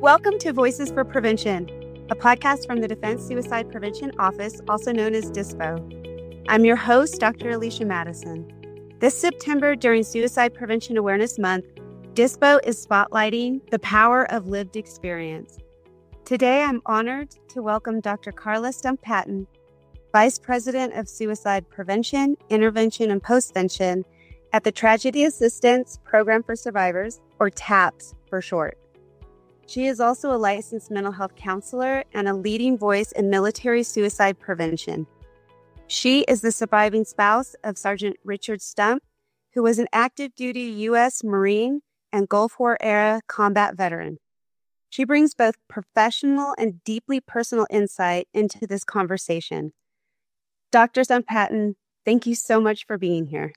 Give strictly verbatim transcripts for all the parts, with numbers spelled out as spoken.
Welcome to Voices for Prevention, a podcast from the Defense Suicide Prevention Office, also known as DISPO. I'm your host, Doctor Alicia Madison. This September, during Suicide Prevention Awareness Month, DISPO is spotlighting the power of lived experience. Today, I'm honored to welcome Doctor Carla Stump-Patton, Vice President of Suicide Prevention, Intervention, and Postvention at the Tragedy Assistance Program for Survivors, or TAPS for short. She is also a licensed mental health counselor and a leading voice in military suicide prevention. She is the surviving spouse of Sergeant Richard Stump, who was an active duty U S Marine and Gulf War era combat veteran. She brings both professional and deeply personal insight into this conversation. Doctor Stump-Patton, thank you so much for being here.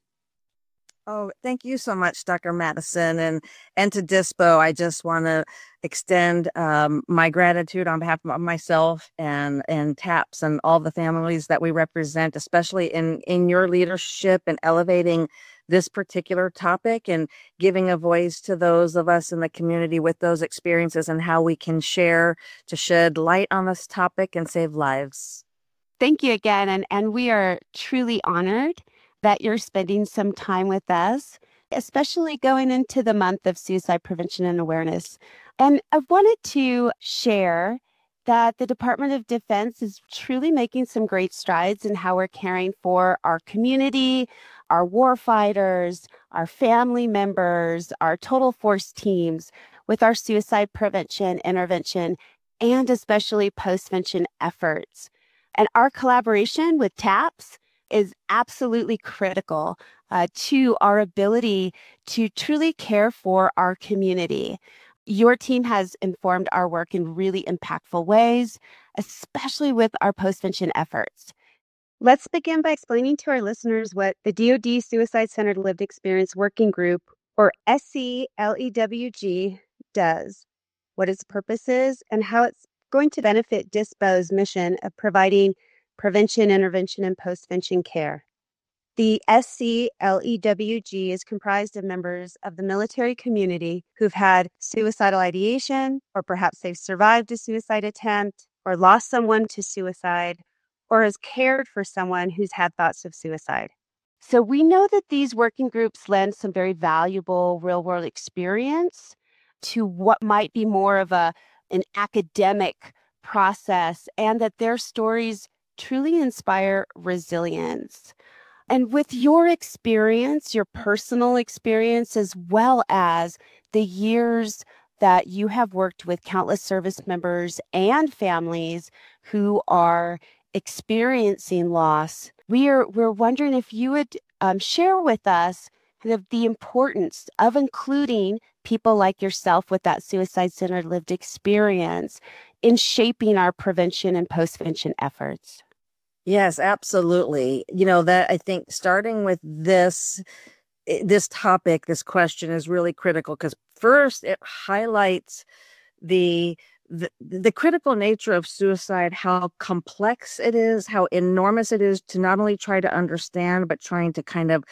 Oh, thank you so much, Doctor Madison. And and to DISPO, I just want to extend um, my gratitude on behalf of myself and, and TAPS and all the families that we represent, especially in, in your leadership and elevating this particular topic and giving a voice to those of us in the community with those experiences and how we can share to shed light on this topic and save lives. Thank you again. And, and we are truly honored that you're spending some time with us, especially going into the month of suicide prevention and awareness. And I wanted to share that the Department of Defense is truly making some great strides in how we're caring for our community, our warfighters, our family members, our total force teams with our suicide prevention, intervention, and especially postvention efforts. And our collaboration with TAPS is absolutely critical uh, to our ability to truly care for our community. Your team has informed our work in really impactful ways, especially with our postvention efforts. Let's begin by explaining to our listeners what the D O D Suicide-Centered Lived Experience Working Group, or S C L E W G, does, what its purpose is, and how it's going to benefit DISPO's mission of providing prevention, intervention, and postvention care. The S C L E W G is comprised of members of the military community who've had suicidal ideation, or perhaps they've survived a suicide attempt, or lost someone to suicide, or has cared for someone who's had thoughts of suicide. So we know that these working groups lend some very valuable real-world experience to what might be more of a an academic process, and that their stories truly inspire resilience. And with your experience, your personal experience, as well as the years that you have worked with countless service members and families who are experiencing loss, we are we're wondering if you would um, share with us kind of the importance of including people like yourself with that suicide-centered lived experience in shaping our prevention and postvention efforts. Yes, absolutely. You know, that I think starting with this, this topic, this question is really critical because first it highlights the, the the critical nature of suicide, how complex it is, how enormous it is to not only try to understand, but trying to kind of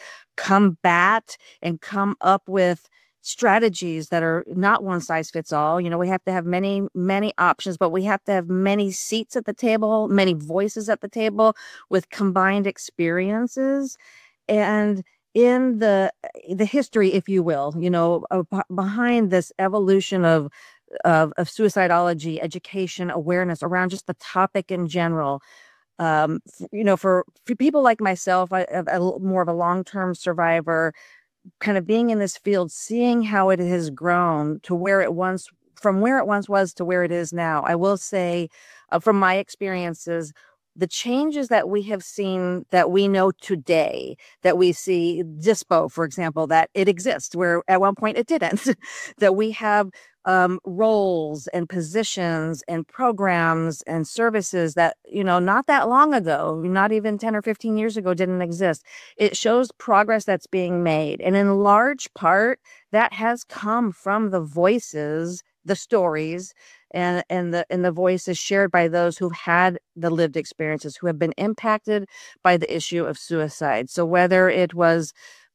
combat and come up with strategies that are not one size fits all. You know, we have to have many, many options, but we have to have many seats at the table, many voices at the table with combined experiences. And in the the history, if you will, you know, uh, behind this evolution of, of, of suicidology, education, awareness around just the topic in general, um, you know, for, for people like myself, I, a, a, more of a long-term survivor, kind of being in this field, seeing how it has grown to where it once, from where it once was to where it is now. I will say, uh, from my experiences, the changes that we have seen that we know today, that we see DISPO, for example, that it exists where at one point it didn't, that we have um, roles and positions and programs and services that, you know, not that long ago, not even ten or fifteen years ago, didn't exist. It shows progress that's being made. And in large part, that has come from the voices, the stories, and, and the and the voices shared by those who've had the lived experiences, who have been impacted by the issue of suicide. So whether it was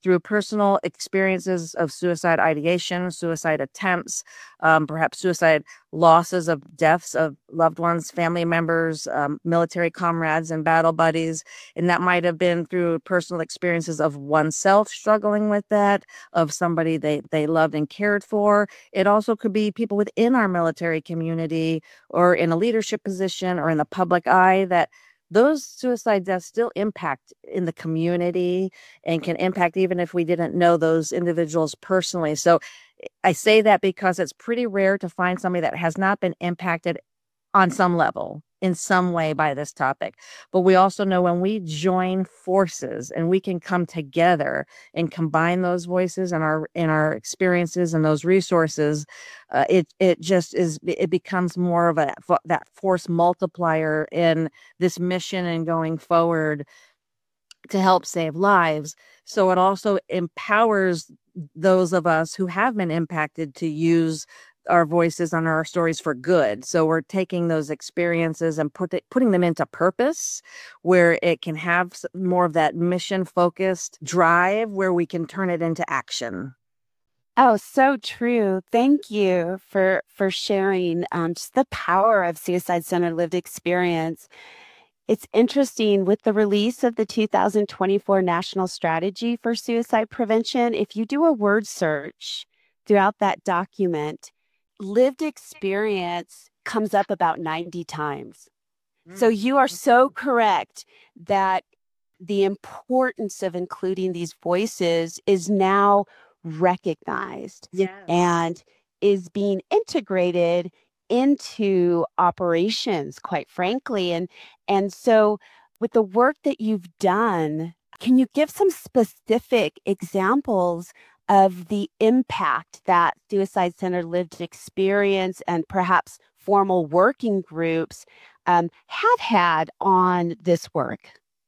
through personal experiences of suicide ideation, suicide attempts, um, perhaps suicide losses of deaths of loved ones, family members, um, military comrades, and battle buddies. And that might have been through personal experiences of oneself struggling with that, of somebody they, they loved and cared for. It also could be people within our military community or in a leadership position or in the public eye, that those suicide deaths still impact in the community and can impact even if we didn't know those individuals personally. So I say that because it's pretty rare to find somebody that has not been impacted on some level, in some way, by this topic. But we also know when we join forces and we can come together and combine those voices and our in our experiences and those resources, uh, it it just is it becomes more of a that force multiplier in this mission and going forward to help save lives. So it also empowers those of us who have been impacted to use our voices on our stories for good. So we're taking those experiences and put it, putting them into purpose where it can have more of that mission focused drive where we can turn it into action. Oh, so true. Thank you for for sharing um, just the power of suicide center lived experience. It's interesting with the release of the two thousand twenty-four National Strategy for Suicide Prevention. If you do a word search throughout that document, lived experience comes up about ninety times. So you are so correct that the importance of including these voices is now recognized Yes. and is being integrated into operations, quite frankly. And and so with the work that you've done, can you give some specific examples of the impact that suicide center lived experience and perhaps formal working groups um, have had on this work?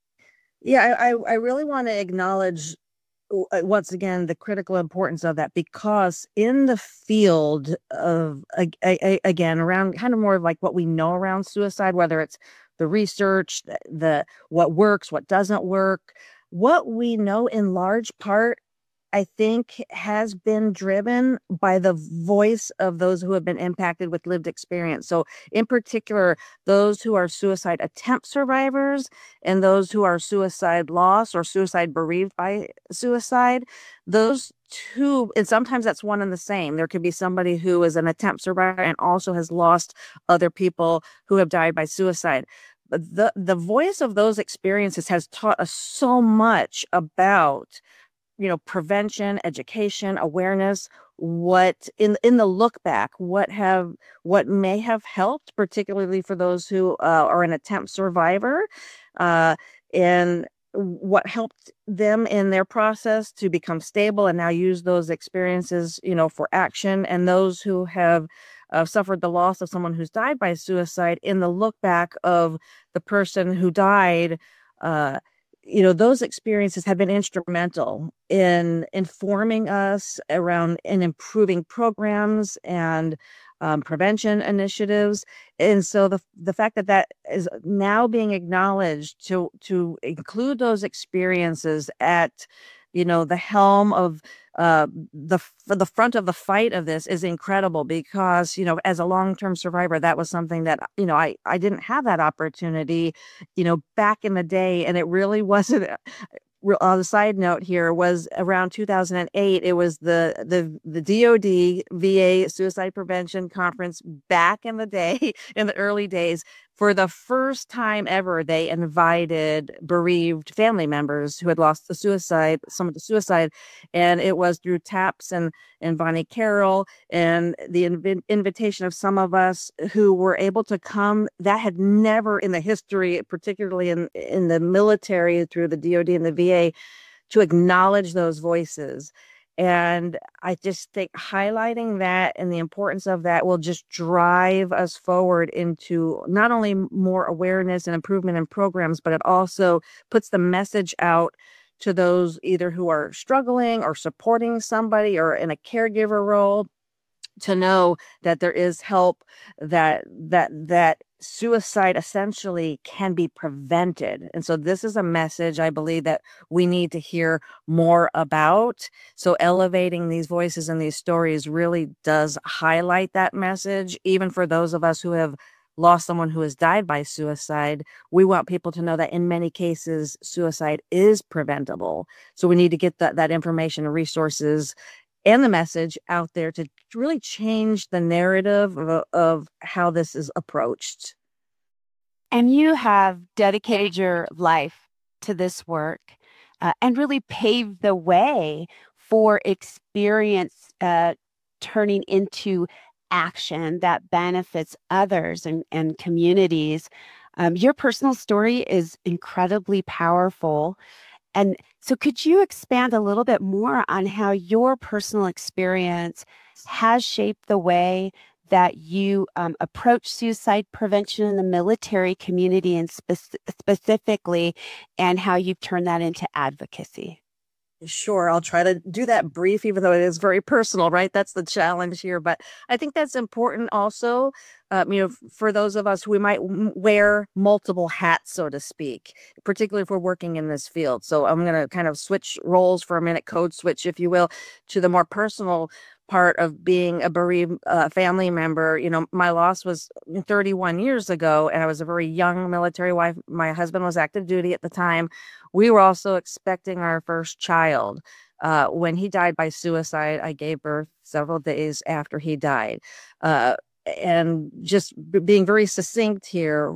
Yeah, I, I really want to acknowledge uh, once again the critical importance of that, because in the field of a, a, again around kind of more of like what we know around suicide, whether it's the research, the, the what works, what doesn't work, what we know in large part, I think, has been driven by the voice of those who have been impacted with lived experience. So, in particular, those who are suicide attempt survivors and those who are suicide lost or suicide bereaved by suicide, those two, and sometimes that's one and the same. There could be somebody who is an attempt survivor and also has lost other people who have died by suicide. But the, the voice of those experiences has taught us so much about, you know, prevention, education, awareness, what in in the look back, what have what may have helped, particularly for those who uh, are an attempt survivor, uh, and what helped them in their process to become stable and now use those experiences, you know, for action, and those who have uh, suffered the loss of someone who's died by suicide, in the look back of the person who died. Uh, you know, those experiences have been instrumental in informing us around and improving programs and um, prevention initiatives. And so the the fact that that is now being acknowledged to to include those experiences at, you know, the helm of uh, the for the front of the fight of this is incredible, because, you know, as a long-term survivor, that was something that, you know, I I didn't have that opportunity, you know, back in the day, and it really wasn't. On the side note here, was around two thousand eight. It was the the the D O D V A Suicide Prevention Conference back in the day, in the early days. For the first time ever, they invited bereaved family members who had lost to suicide, someone to suicide, and it was through TAPS and and Bonnie Carroll and the inv- invitation of some of us who were able to come. That had never in the history, particularly in in the military through the D O D and the V A, to acknowledge those voices. And I just think highlighting that and the importance of that will just drive us forward into not only more awareness and improvement in programs, but it also puts the message out to those either who are struggling or supporting somebody or in a caregiver role, to know that there is help, that that that suicide essentially can be prevented. And so this is a message I believe that we need to hear more about. So elevating these voices and these stories really does highlight that message, even for those of us who have lost someone who has died by suicide. We want people to know that in many cases, suicide is preventable. So we need to get that, that information and resources and the message out there to really change the narrative of, of how this is approached. And you have dedicated your life to this work uh, and really paved the way for experience uh, turning into action that benefits others and, and communities. Um, your personal story is incredibly powerful. And so, could you expand a little bit more on how your personal experience has shaped the way that you um, approach suicide prevention in the military community and spec- specifically, and how you've turned that into advocacy? Sure, I'll try to do that brief, even though it is very personal, right? That's the challenge here. But I think that's important also, um, you know, for those of us who we might w- wear multiple hats, so to speak, particularly if we're working in this field. So I'm going to kind of switch roles for a minute, code switch, if you will, to the more personal part of being a bereaved uh, family member. You know, my loss was thirty-one years ago, and I was a very young military wife. My husband was active duty at the time. We were also expecting our first child. Uh, when he died by suicide, I gave birth several days after he died. Uh, and just b- being very succinct here,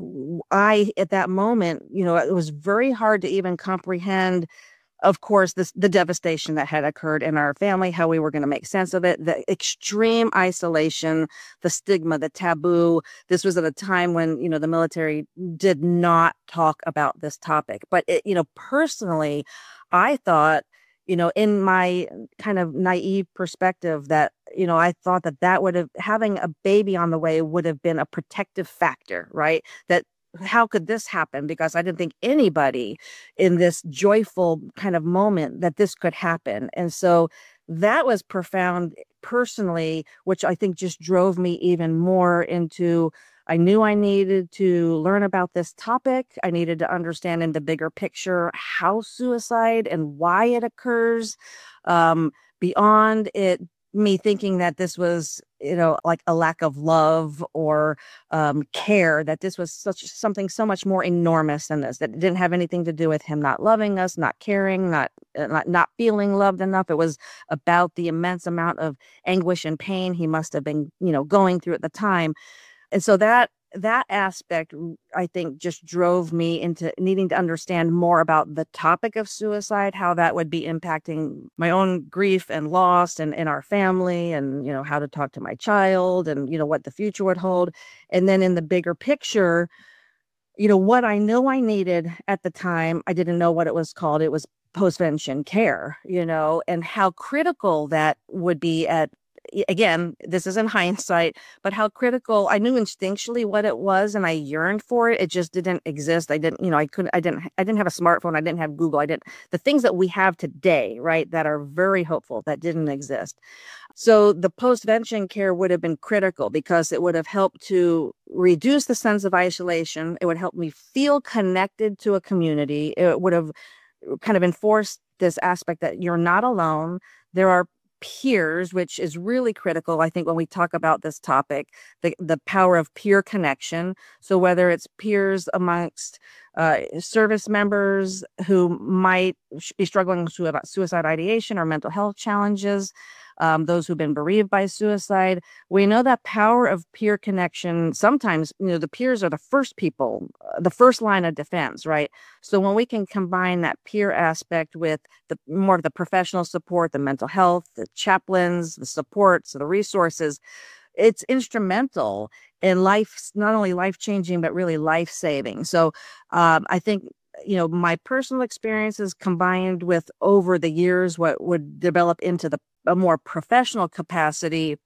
I, at that moment, you know, it was very hard to even comprehend, of course, this the devastation that had occurred in our family, how we were going to make sense of it, the extreme isolation, the stigma, the taboo. This was at a time when, you know, the military did not talk about this topic. But, it, you know, personally, I thought, you know, in my kind of naive perspective that, you know, I thought that that would have, having a baby on the way would have been a protective factor, right? That how could this happen? Because I didn't think anybody in this joyful kind of moment that this could happen. And so that was profound personally, which I think just drove me even more into. I knew I needed to learn about this topic. I needed to understand in the bigger picture how suicide and why it occurs, um, beyond it me thinking that this was, you know, like a lack of love or um, care, that this was such something so much more enormous than this, that it didn't have anything to do with him not loving us, not caring, not, uh, not, not feeling loved enough. It was about the immense amount of anguish and pain he must have been, you know, going through at the time. And so that that aspect, I think, just drove me into needing to understand more about the topic of suicide, how that would be impacting my own grief and loss and in our family, and, you know, how to talk to my child and, you know, what the future would hold. And then in the bigger picture, you know, what I know I needed at the time, I didn't know what it was called. It was postvention care, you know, and how critical that would be at, again, this is in hindsight, but how critical. I knew instinctually what it was and I yearned for it. It just didn't exist. I didn't, you know, I couldn't, I didn't, I didn't have a smartphone. I didn't have Google. I didn't, the things that we have today, right, that are very hopeful, that didn't exist. So the postvention care would have been critical because it would have helped to reduce the sense of isolation. It would help me feel connected to a community. It would have kind of enforced this aspect that you're not alone. There are peers, which is really critical, I think, when we talk about this topic, the, the power of peer connection. So whether it's peers amongst uh, service members who might be struggling with suicide ideation or mental health challenges, um, those who've been bereaved by suicide, we know that power of peer connection. Sometimes, you know, the peers are the first people, uh, the first line of defense, right? So when we can combine that peer aspect with the more of the professional support, the mental health, the chaplains, the supports, the resources, it's instrumental in life, not only life changing, but really life saving. So um, I think, you know, my personal experiences combined with over the years what would develop into the a more professional capacity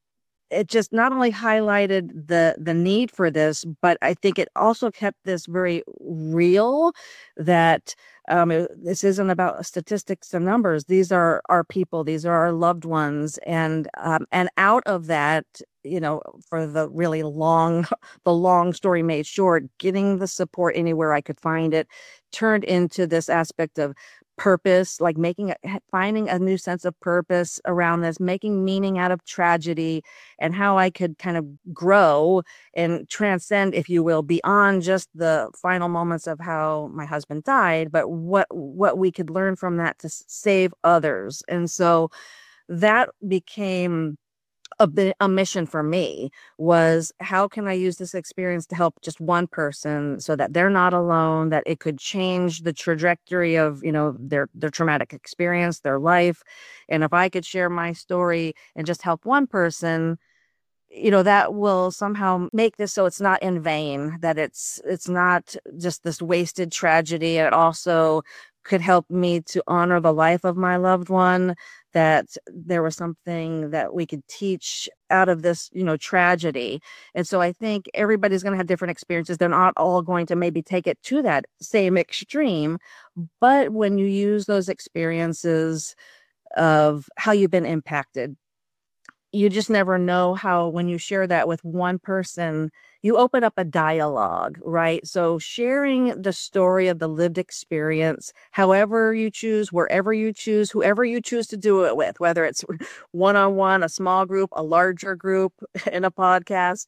it just not only highlighted the the need for this, but I think it also kept this very real that um, it- this isn't about statistics and numbers. These are our people. These are our loved ones. And um, and out of that, you know, for the really long, the long story made short, getting the support anywhere I could find it turned into this aspect of purpose, like making a, finding a new sense of purpose around this, making meaning out of tragedy, and how I could kind of grow and transcend, if you will, beyond just the final moments of how my husband died, but what what we could learn from that to s- save others. And so that became a bit a mission for me, was how can I use this experience to help just one person so that they're not alone, that it could change the trajectory of, you know, their their traumatic experience, their life. And if I could share my story and just help one person, you know, that will somehow make this so it's not in vain, that it's it's not just this wasted tragedy. It also could help me to honor the life of my loved one, that there was something that we could teach out of this, you know, tragedy. And so I think everybody's going to have different experiences. They're not all going to maybe take it to that same extreme, but when you use those experiences of how you've been impacted, you just never know how, when you share that with one person, you open up a dialogue, right? So sharing the story of the lived experience, however you choose, wherever you choose, whoever you choose to do it with, whether it's one-on-one, a small group, a larger group, in a podcast,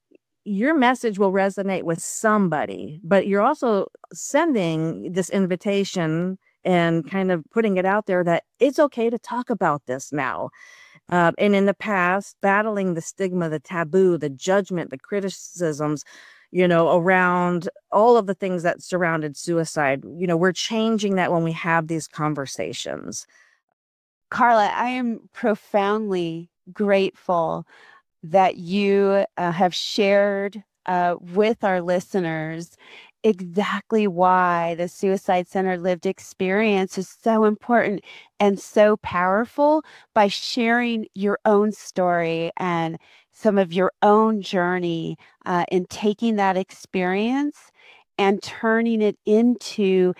your message will resonate with somebody. But you're also sending this invitation and kind of putting it out there that it's okay to talk about this now. Uh, and in the past, battling the stigma, the taboo, the judgment, the criticisms, you know, around all of the things that surrounded suicide, you know, we're changing that when we have these conversations. Carla, I am profoundly grateful that you uh, have shared uh, with our listeners exactly why the Suicide Center lived experience is so important and so powerful, by sharing your own story and some of your own journey uh, in taking that experience and turning it into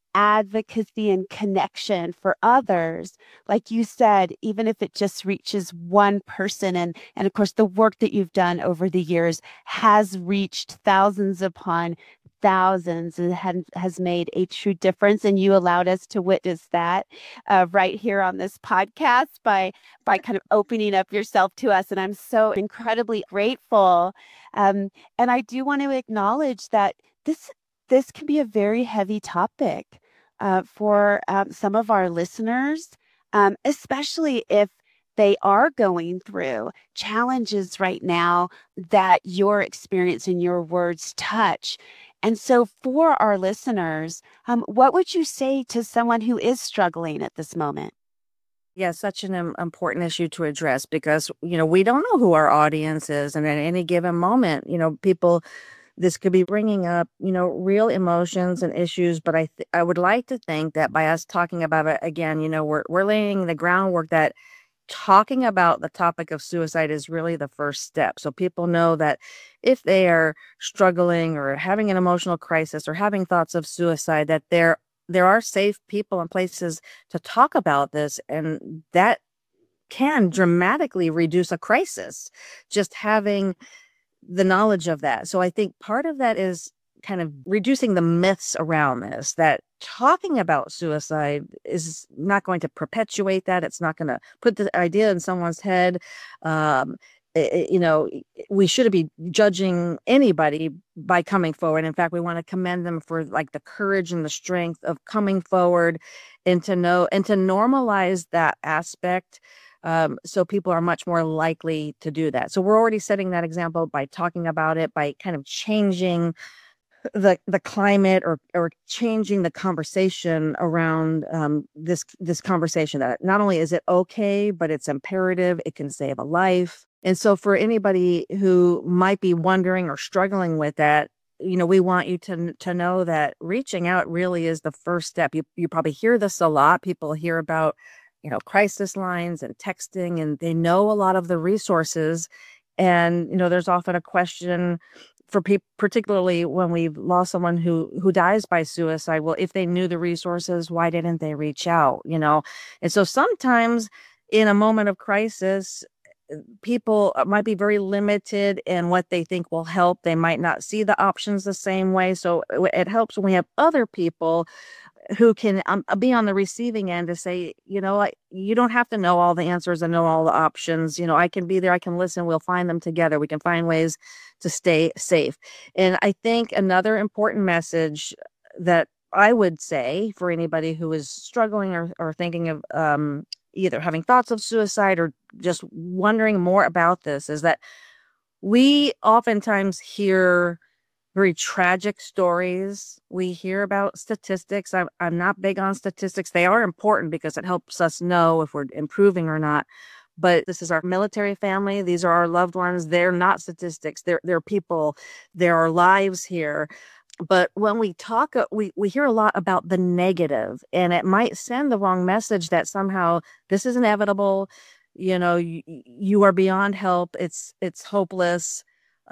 advocacy and connection for others. Like you said, even if it just reaches one person, and and of course the work that you've done over the years has reached thousands upon thousands and had, has made a true difference, and you allowed us to witness that uh, right here on this podcast by by kind of opening up yourself to us, and I'm so incredibly grateful. um, and I do want to acknowledge that this this can be a very heavy topic uh, for um, some of our listeners, um, especially if they are going through challenges right now that your experience and your words touch. And so, for our listeners, um, what would you say to someone who is struggling at this moment? Yeah, such an im- important issue to address because, you know, we don't know who our audience is. And at any given moment, you know, people, this could be bringing up, you know, real emotions and issues. But I, th- I would like to think that by us talking about it again, you know, we're, we're laying the groundwork that talking about the topic of suicide is really the first step. So people know that if they are struggling or having an emotional crisis or having thoughts of suicide, that there there are safe people and places to talk about this, and that can dramatically reduce a crisis, just having the knowledge of that. So I think part of that is kind of reducing the myths around this, that talking about suicide is not going to perpetuate that. It's not going to put the idea in someone's head. Um, it, you know, we shouldn't be judging anybody by coming forward. In fact, we want to commend them for like the courage and the strength of coming forward and to know and to normalize that aspect, um, so people are much more likely to do that. So we're already setting that example by talking about it, by kind of changing the the climate, or or changing the conversation around um, this this conversation, that not only is it okay, but it's imperative. It can save a life. And so for anybody who might be wondering or struggling with that, you know, we want you to to know that reaching out really is the first step. You you probably hear this a lot. People hear about you know, crisis lines and texting, and they know a lot of the resources. And, you know, there's often a question for people, particularly when we've lost someone who who dies by suicide. Well, if they knew the resources, why didn't they reach out? You know, and so sometimes in a moment of crisis, people might be very limited in what they think will help. They might not see the options the same way. So it helps when we have other people who can um, be on the receiving end to say, you know, like, you don't have to know all the answers and know all the options. You know, I can be there. I can listen. We'll find them together. We can find ways to stay safe. And I think another important message that I would say for anybody who is struggling or, or thinking of um, either having thoughts of suicide or just wondering more about this is that we oftentimes hear very tragic stories. We hear about statistics. I'm, I'm not big on statistics. They are important because it helps us know if we're improving or not. But this is our military family. These are our loved ones. They're not statistics. They're, they're people. There are lives here. But when we talk, uh, we, we hear a lot about the negative, and it might send the wrong message that somehow this is inevitable. You know, you, you are beyond help. It's, it's hopeless.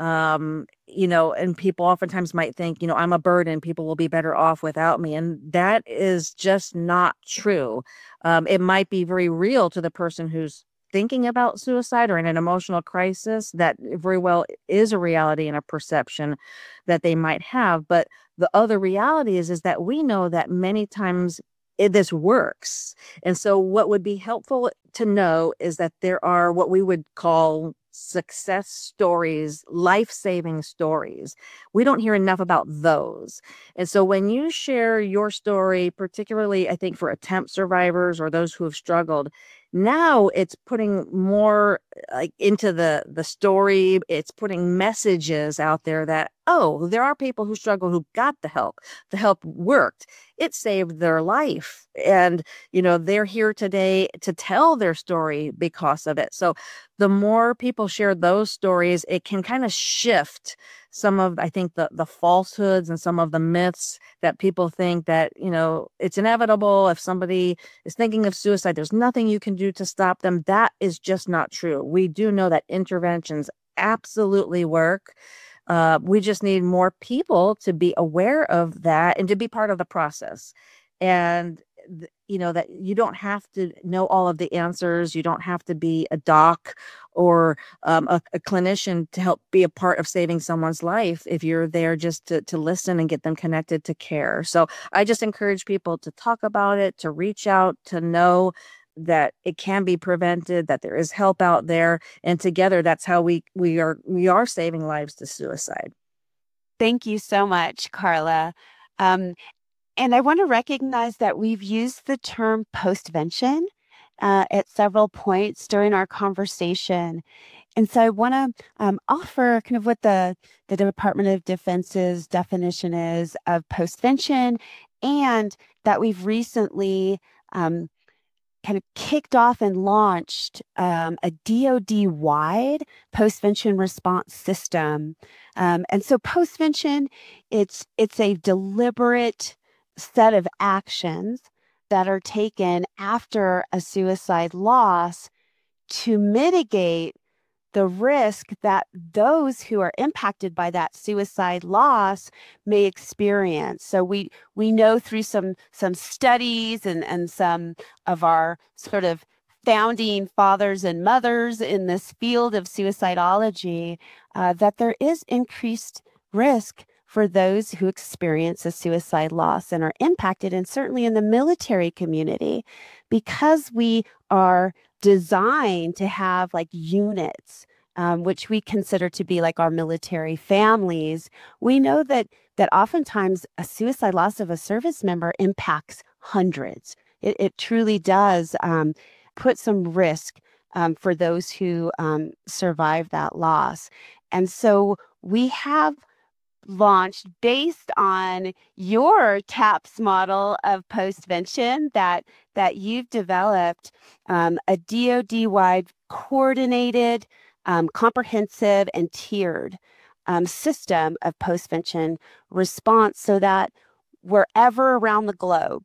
Um, you know, and people oftentimes might think, you know, I'm a burden. People will be better off without me. And that is just not true. Um, it might be very real to the person who's thinking about suicide or in an emotional crisis. That very well is a reality and a perception that they might have. But the other reality is, is that we know that many times it, this works. And so what would be helpful to know is that there are what we would call success stories, life-saving stories. We don't hear enough about those. And so when you share your story, particularly I think for attempt survivors or those who have struggled, now it's putting more like into the the story. It's putting messages out there that, oh, there are people who struggle who got the help. The help worked. It saved their life. And, you know, they're here today to tell their story because of it. So the more people share those stories, it can kind of shift some of, I think, the the falsehoods and some of the myths that people think that, you know, it's inevitable. If somebody is thinking of suicide, there's nothing you can do to stop them. That is just not true. We do know that interventions absolutely work. Uh, we just need more people to be aware of that and to be part of the process. And, th- you know, that you don't have to know all of the answers. You don't have to be a doc or um, a, a clinician to help be a part of saving someone's life if you're there just to, to listen and get them connected to care. So I just encourage people to talk about it, to reach out, to know that it can be prevented, that there is help out there, and together that's how we we are we are saving lives to suicide. Thank you so much, Carla. Um, and I want to recognize that we've used the term postvention uh, at several points during our conversation. And so I want to um, offer kind of what the, the Department of Defense's definition is of postvention, and that we've recently um, kind of kicked off and launched um, a D O D-wide postvention response system. Um, and so postvention, it's it's a deliberate set of actions that are taken after a suicide loss to mitigate the risk that those who are impacted by that suicide loss may experience. So we we know through some some studies and and some of our sort of founding fathers and mothers in this field of suicidology uh, that there is increased risk for those who experience a suicide loss and are impacted, and certainly in the military community, because we are designed to have like units, um, which we consider to be like our military families. We know that that oftentimes a suicide loss of a service member impacts hundreds. It, it truly does um, put some risk um, for those who um, survive that loss. And so we have launched based on your TAPS model of postvention that that you've developed, um, a D O D-wide coordinated, um, comprehensive, and tiered um, system of postvention response so that wherever around the globe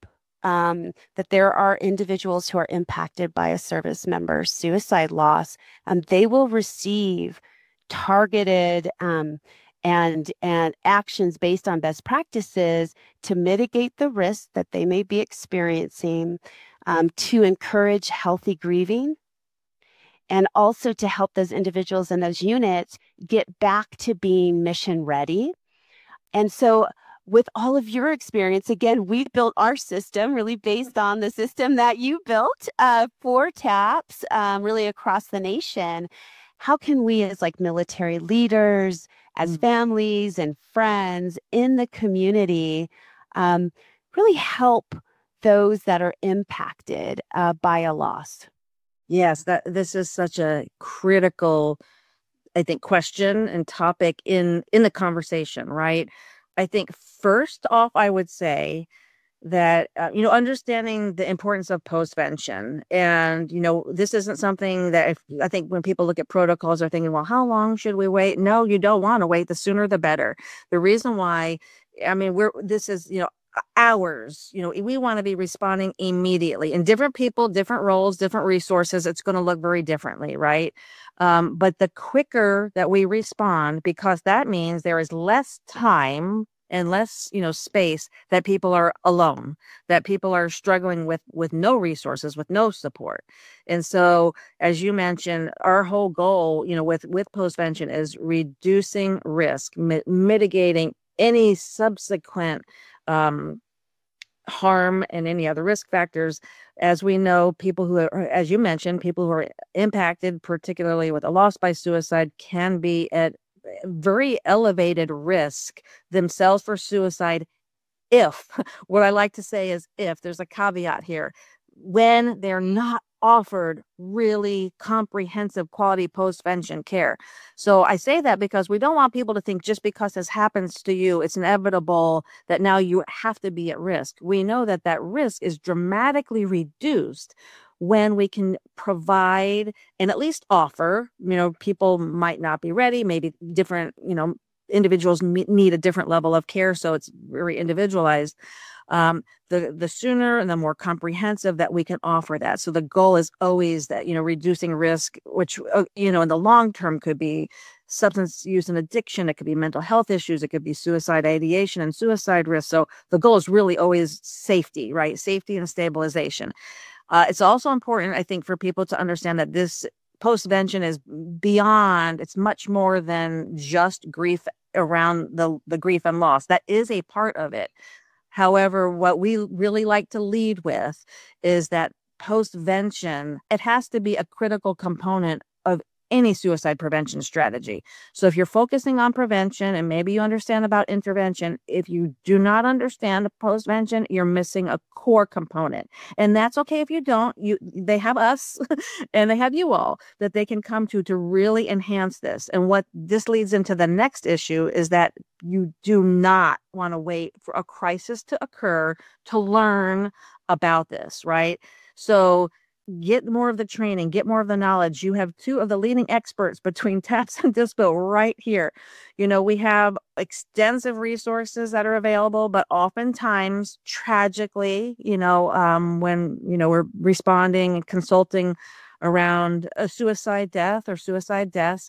um, that there are individuals who are impacted by a service member's suicide loss, um, they will receive targeted um, and and actions based on best practices to mitigate the risk that they may be experiencing, um, to encourage healthy grieving, and also to help those individuals and those units get back to being mission ready. And so, with all of your experience, again, we built our system really based on the system that you built uh, for TAPS, um, really across the nation. How can we, as like military leaders, as families and friends in the community, um, really help those that are impacted uh, by a loss? Yes, that this is such a critical, I think, question and topic in in the conversation, right? I think first off, I would say that uh, you know, understanding the importance of postvention, and you know, this isn't something that if, I think when people look at protocols, they're thinking, well, how long should we wait? No, you don't want to wait. The sooner the better. The reason why, I mean, we're this is you know hours. You know, we want to be responding immediately. And different people, different roles, different resources, it's going to look very differently, right? Um, but the quicker that we respond, because that means there is less time and less, you know, space that people are alone, that people are struggling with with no resources, with no support. And so, as you mentioned, our whole goal, you know, with with postvention is reducing risk, mi- mitigating any subsequent um, harm and any other risk factors. As we know, people who are, as you mentioned, people who are impacted, particularly with a loss by suicide, can be at very elevated risk themselves for suicide if, what I like to say is if, there's a caveat here, when they're not offered really comprehensive quality postvention care. So I say that because we don't want people to think just because this happens to you, it's inevitable that now you have to be at risk. We know that that risk is dramatically reduced when we can provide and at least offer, you know, people might not be ready, maybe different, you know, individuals need a different level of care, so it's very individualized. Um, the the sooner and the more comprehensive that we can offer that. So the goal is always that, you know, reducing risk, which uh, you know, in the long term could be substance use and addiction, it could be mental health issues, it could be suicide ideation and suicide risk. So the goal is really always safety, right? Safety and stabilization. Uh, it's also important, I think, for people to understand that this postvention is beyond, it's much more than just grief around the, the grief and loss. That is a part of it. However, what we really like to lead with is that postvention, it has to be a critical component of any suicide prevention strategy. So if you're focusing on prevention and maybe you understand about intervention, if you do not understand postvention, you're missing a core component. And that's okay if you don't. You they have us and they have you all that they can come to to really enhance this. And what this leads into the next issue is that you do not want to wait for a crisis to occur to learn about this, right? So get more of the training, get more of the knowledge. You have two of the leading experts between TAPS and DISPO right here. You know, we have extensive resources that are available, but oftentimes, tragically, you know, um, when, you know, we're responding and consulting around a suicide death or suicide deaths,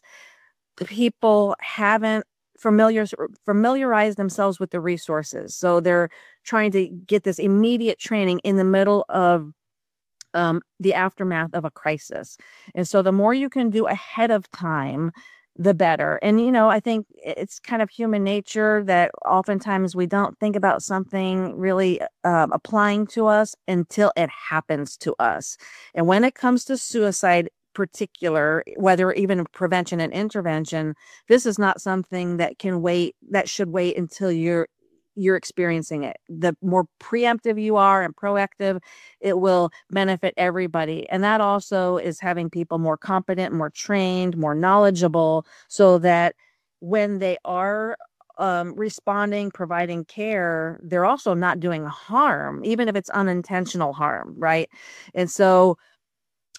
people haven't familiar familiarize themselves with the resources. So they're trying to get this immediate training in the middle of um, the aftermath of a crisis. And so the more you can do ahead of time, the better. And, you know, I think it's kind of human nature that oftentimes we don't think about something really uh, applying to us until it happens to us. And when it comes to suicide, particular, whether even prevention and intervention, this is not something that can wait, that should wait until you're you're experiencing it. The more preemptive you are and proactive, it will benefit everybody. And that also is having people more competent, more trained, more knowledgeable, so that when they are um, responding, providing care, they're also not doing harm, even if it's unintentional harm, right? And so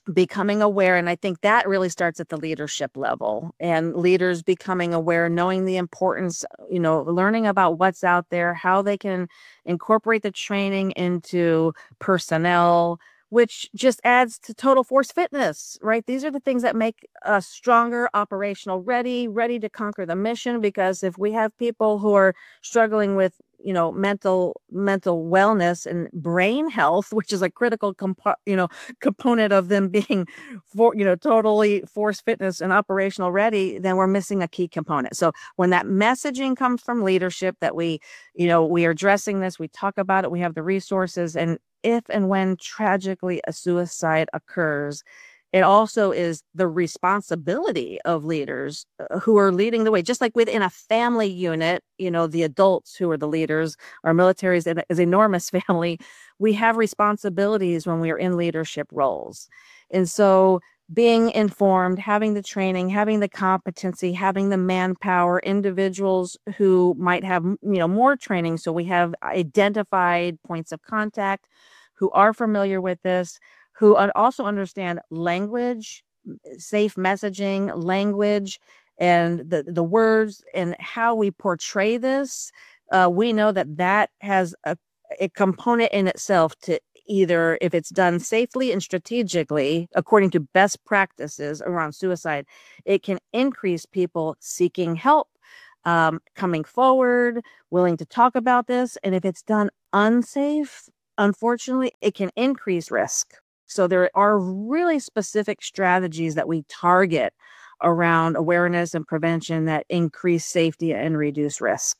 becoming aware. And I think that really starts at the leadership level, and leaders becoming aware, knowing the importance, you know, learning about what's out there, how they can incorporate the training into personnel, which just adds to total force fitness, right? These are the things that make us stronger, operational ready, ready to conquer the mission. Because if we have people who are struggling with, you know, mental mental wellness and brain health, which is a critical compo- you know component of them being for you know totally force fitness and operational ready, then we're missing a key component. So when that messaging comes from leadership, that we you know we are addressing this, we talk about it, we have the resources, and if and when tragically a suicide occurs, it also is the responsibility of leaders uh, who are leading the way. Just like within a family unit, you know, the adults who are the leaders, our military is an is an enormous family. We have responsibilities when we are in leadership roles. And so being informed, having the training, having the competency, having the manpower, individuals who might have, you know, more training. So we have identified points of contact who are familiar with this, who also understand language, safe messaging, language, and the, the words and how we portray this. Uh, we know that that has a, a component in itself to either, if it's done safely and strategically, according to best practices around suicide, it can increase people seeking help, um, coming forward, willing to talk about this. And if it's done unsafe, unfortunately, it can increase risk. So there are really specific strategies that we target around awareness and prevention that increase safety and reduce risk.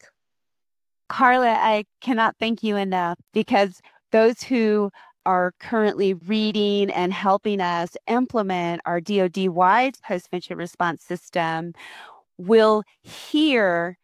Carla, I cannot thank you enough, because those who are currently reading and helping us implement our D O D-wide post-vention response system will hear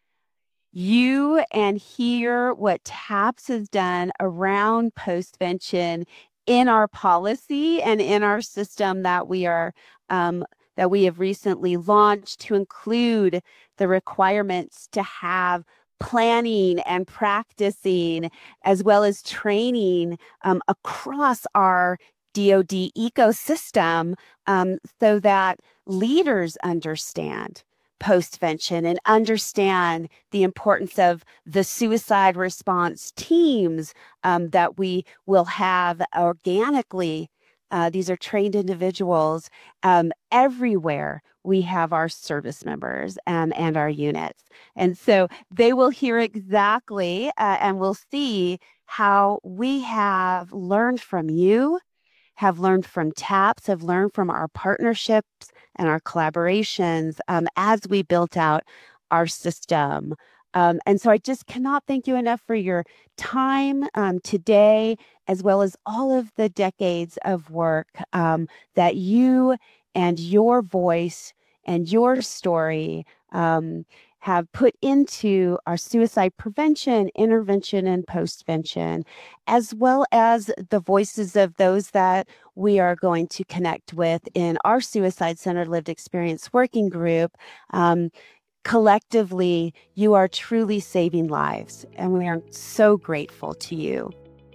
you and hear what TAPS has done around postvention in our policy and in our system that we are um, that we have recently launched, to include the requirements to have planning and practicing, as well as training um, across our D O D ecosystem, um, so that leaders understand postvention and understand the importance of the suicide response teams um, that we will have organically. Uh, these are trained individuals um, everywhere. We have our service members um, and our units. And so they will hear exactly uh, and will see how we have learned from you, have learned from TAPS, have learned from our partnerships and our collaborations um, as we built out our system. Um, and so I just cannot thank you enough for your time um, today, as well as all of the decades of work um, that you and your voice and your story um, have put into our suicide prevention, intervention, and postvention, as well as the voices of those that we are going to connect with in our Suicide-Centered Lived Experience Working Group. Um, collectively, you are truly saving lives, and we are so grateful to you.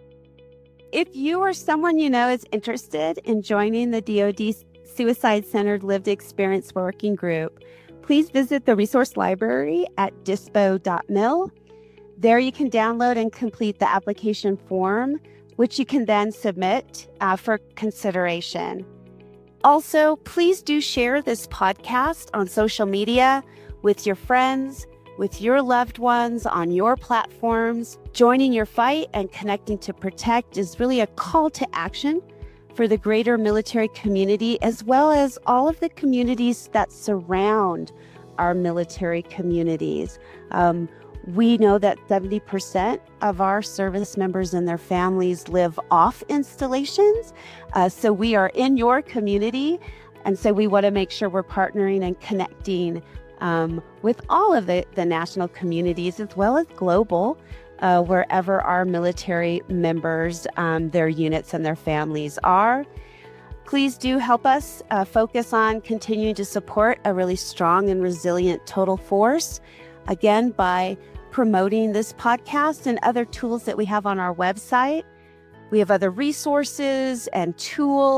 If you or someone you know is interested in joining the D O D Suicide-Centered Lived Experience Working Group, please visit the resource library at dispo dot mil. There you can download and complete the application form, which you can then submit uh, for consideration. Also, please do share this podcast on social media with your friends, with your loved ones, on your platforms. Joining your fight and connecting to protect is really a call to action for the greater military community, as well as all of the communities that surround our military communities. Um, we know that seventy percent of our service members and their families live off installations. Uh, so we are in your community. And so we want to make sure we're partnering and connecting um, with all of the, the national communities, as well as global, uh, wherever our military members, um, their units and their families are. Please do help us uh, focus on continuing to support a really strong and resilient total force, again, by promoting this podcast and other tools that we have on our website. We have other resources and tools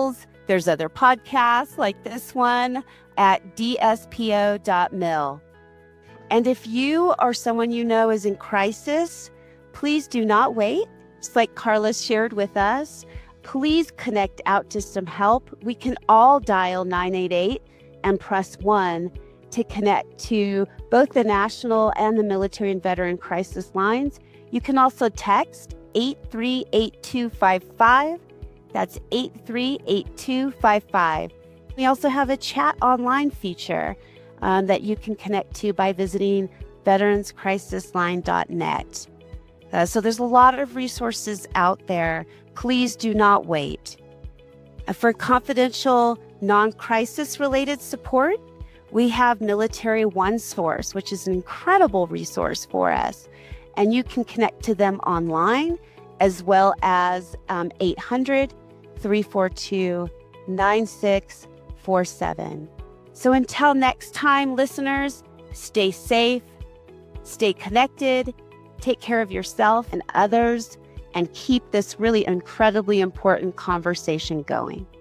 There's other podcasts like this one at d s p o dot mil. And if you or someone you know is in crisis, please do not wait. Just like Carlos shared with us, please connect out to some help. We can all dial nine eight eight and press one to connect to both the national and the military and veteran crisis lines. You can also text eight three eight two five five. That's eight three eight two five five. We also have a chat online feature um, that you can connect to by visiting veterans crisis line dot net. Uh, so there's a lot of resources out there. Please do not wait. Uh, for confidential, non-crisis related support, we have Military OneSource, which is an incredible resource for us. And you can connect to them online, as well as um, eight hundred, three four two, nine six four seven. So until next time, listeners, stay safe, stay connected, take care of yourself and others, and keep this really incredibly important conversation going.